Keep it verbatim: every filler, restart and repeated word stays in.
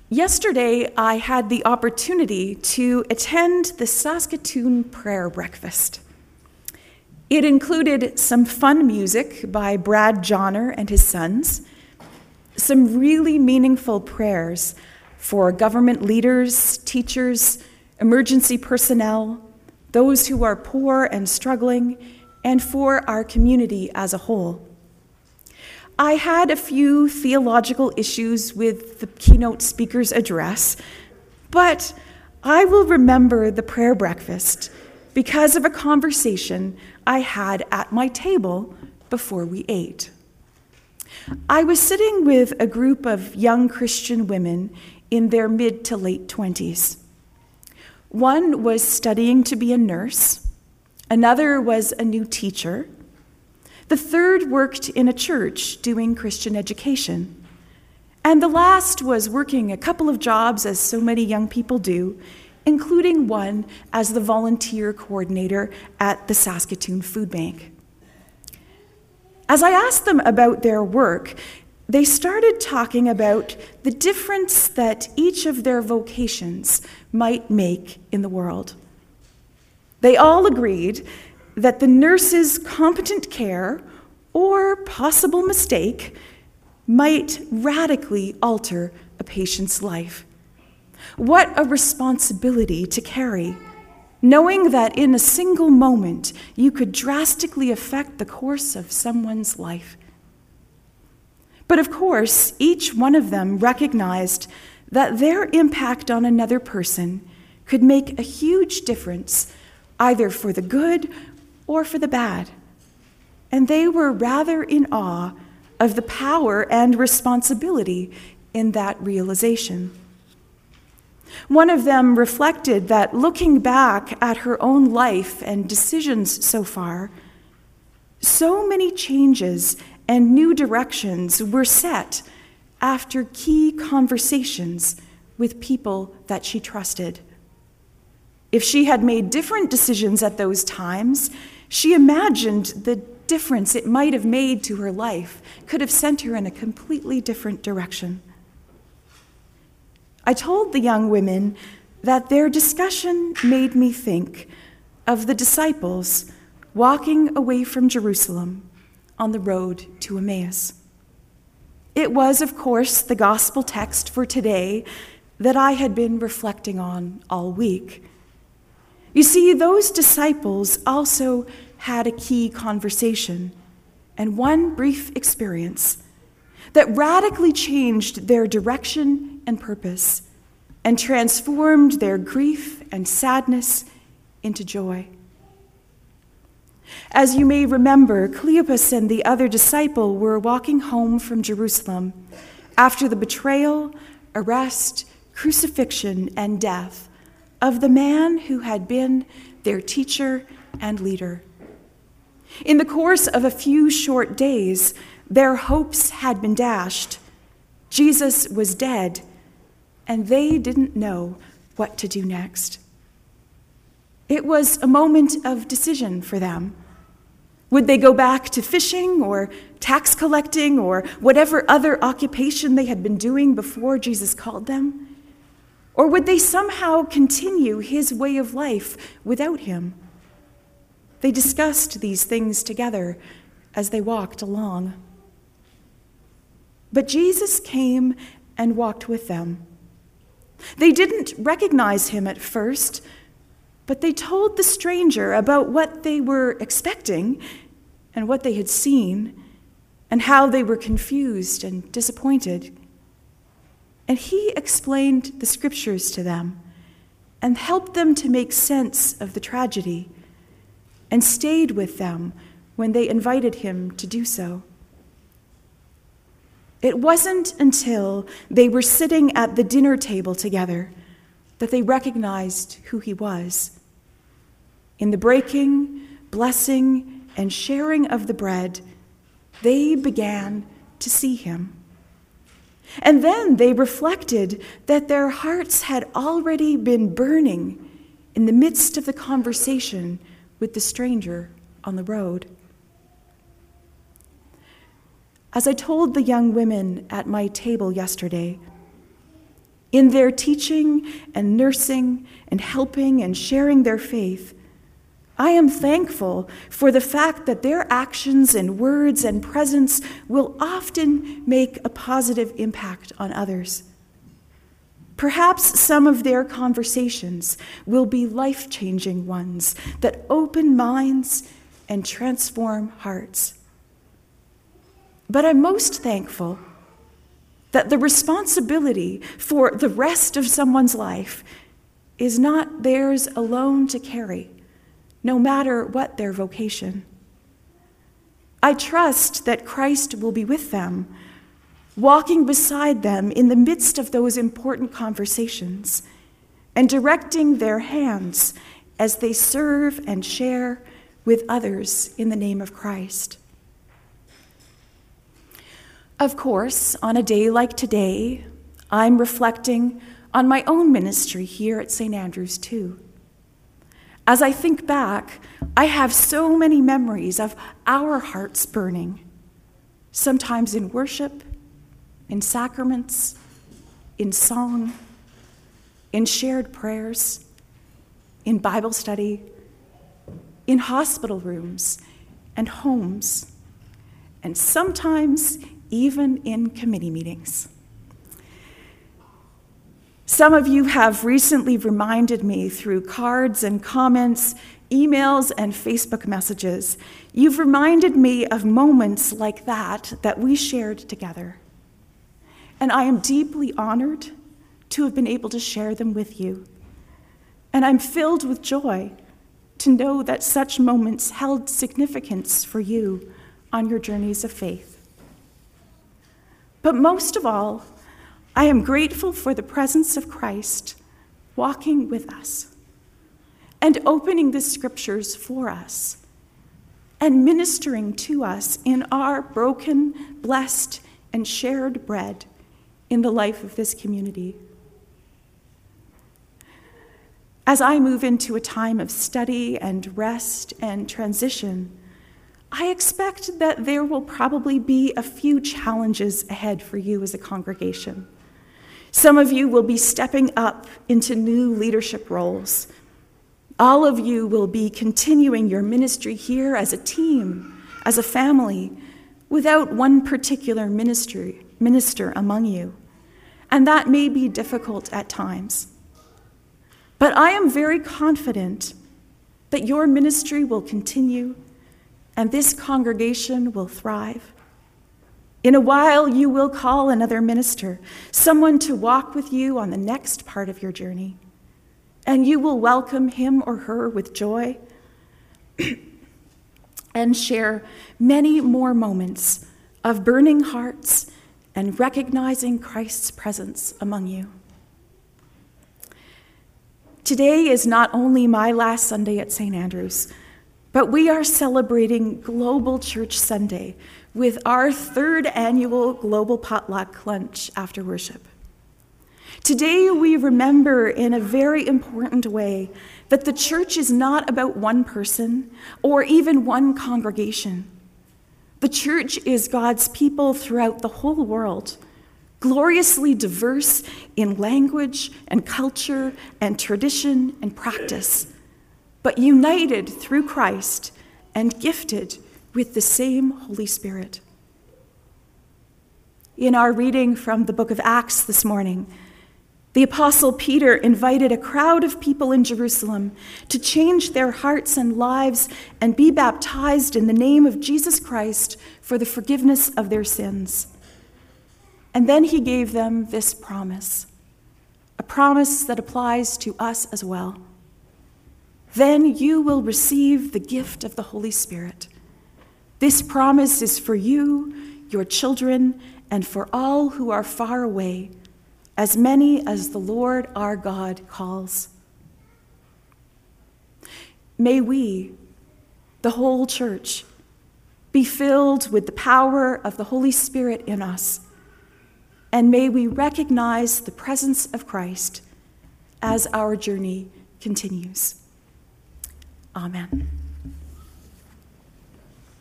Yesterday, I had the opportunity to attend the Saskatoon Prayer Breakfast. It included some fun music by Brad Johnner and his sons, some really meaningful prayers for government leaders, teachers, emergency personnel, those who are poor and struggling, and for our community as a whole. I had a few theological issues with the keynote speaker's address, but I will remember the prayer breakfast because of a conversation I had at my table before we ate. I was sitting with a group of young Christian women in their mid to late twenties. One was studying to be a nurse, another was a new teacher, the third worked in a church doing Christian education, and the last was working a couple of jobs as so many young people do, including one as the volunteer coordinator at the Saskatoon Food Bank. As I asked them about their work, they started talking about the difference that each of their vocations might make in the world. They all agreed that the nurse's competent care or possible mistake might radically alter a patient's life. What a responsibility to carry, knowing that in a single moment you could drastically affect the course of someone's life. But of course, each one of them recognized that their impact on another person could make a huge difference, either for the good or for the bad. And they were rather in awe of the power and responsibility in that realization. One of them reflected that looking back at her own life and decisions so far, so many changes and new directions were set after key conversations with people that she trusted. If she had made different decisions at those times, she imagined the difference it might have made to her life could have sent her in a completely different direction. I told the young women that their discussion made me think of the disciples walking away from Jerusalem on the road to Emmaus. It was, of course, the gospel text for today that I had been reflecting on all week. You see, those disciples also had a key conversation and one brief experience that radically changed their direction and purpose and transformed their grief and sadness into joy. As you may remember, Cleopas and the other disciple were walking home from Jerusalem after the betrayal, arrest, crucifixion, and death of the man who had been their teacher and leader. In the course of a few short days, their hopes had been dashed. Jesus was dead, and they didn't know what to do next. It was a moment of decision for them. Would they go back to fishing or tax collecting or whatever other occupation they had been doing before Jesus called them? Or would they somehow continue his way of life without him? They discussed these things together as they walked along. But Jesus came and walked with them. They didn't recognize him at first, but they told the stranger about what they were expecting and what they had seen and how they were confused and disappointed. And he explained the scriptures to them and helped them to make sense of the tragedy and stayed with them when they invited him to do so. It wasn't until they were sitting at the dinner table together that they recognized who he was. In the breaking, blessing, and sharing of the bread, they began to see him. And then they reflected that their hearts had already been burning in the midst of the conversation with the stranger on the road. As I told the young women at my table yesterday, in their teaching and nursing and helping and sharing their faith, I am thankful for the fact that their actions and words and presence will often make a positive impact on others. Perhaps some of their conversations will be life-changing ones that open minds and transform hearts. But I'm most thankful that the responsibility for the rest of someone's life is not theirs alone to carry, no matter what their vocation. I trust that Christ will be with them, walking beside them in the midst of those important conversations and directing their hands as they serve and share with others in the name of Christ. Of course, on a day like today, I'm reflecting on my own ministry here at Saint Andrew's too. As I think back, I have so many memories of our hearts burning, sometimes in worship, in sacraments, in song, in shared prayers, in Bible study, in hospital rooms and homes, and sometimes even in committee meetings. Some of you have recently reminded me through cards and comments, emails and Facebook messages. You've reminded me of moments like that that we shared together. And I am deeply honored to have been able to share them with you. And I'm filled with joy to know that such moments held significance for you on your journeys of faith. But most of all, I am grateful for the presence of Christ walking with us and opening the scriptures for us and ministering to us in our broken, blessed, and shared bread in the life of this community. As I move into a time of study and rest and transition, I expect that there will probably be a few challenges ahead for you as a congregation. Some of you will be stepping up into new leadership roles. All of you will be continuing your ministry here as a team, as a family, without one particular ministry, minister among you. And that may be difficult at times. But I am very confident that your ministry will continue and this congregation will thrive. In a while, you will call another minister, someone to walk with you on the next part of your journey, and you will welcome him or her with joy and share many more moments of burning hearts and recognizing Christ's presence among you. Today is not only my last Sunday at Saint Andrew's, but we are celebrating Global Church Sunday with our third annual Global Potluck Lunch after worship. Today we remember in a very important way that the church is not about one person or even one congregation. The church is God's people throughout the whole world, gloriously diverse in language and culture and tradition and practice, but united through Christ and gifted with the same Holy Spirit. In our reading from the book of Acts this morning, the Apostle Peter invited a crowd of people in Jerusalem to change their hearts and lives and be baptized in the name of Jesus Christ for the forgiveness of their sins. And then he gave them this promise, a promise that applies to us as well. Then you will receive the gift of the Holy Spirit. This promise is for you, your children, and for all who are far away, as many as the Lord our God calls. May we, the whole church, be filled with the power of the Holy Spirit in us, and may we recognize the presence of Christ as our journey continues. Amen.